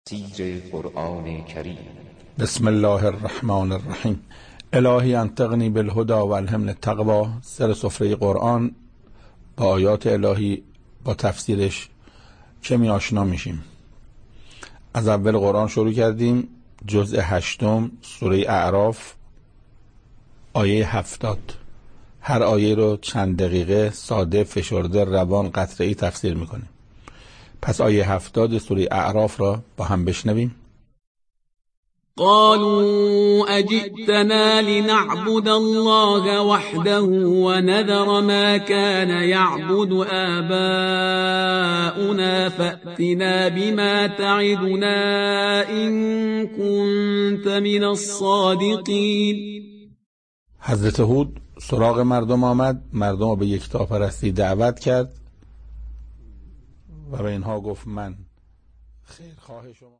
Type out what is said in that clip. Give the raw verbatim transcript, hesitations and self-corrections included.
تفسیر قرآن کریم. بسم الله الرحمن الرحیم. الهی انطقنی بالهدى و الهمنی التقوی. سر سفره قرآن با آیات الهی با تفسیرش کمی آشنا میشیم. از اول قرآن شروع کردیم، جزء هشتم سوره اعراف آیه هفتاد. هر آیه رو چند دقیقه ساده، فشرده، روان، قطعه‌ای تفسیر میکنیم. پس آیه هفتاد سوره اعراف را با هم بشنویم. قالوا أجئتنا لنعبد الله وحده ونذر ما كان يعبد آباؤنا فأتنا بما تعدنا إن كنت من الصادقين. حضرت هود سراغ مردم آمد، مردم را به یکتاپرستی دعوت کرد و به اینها گفت من خیرخواه شما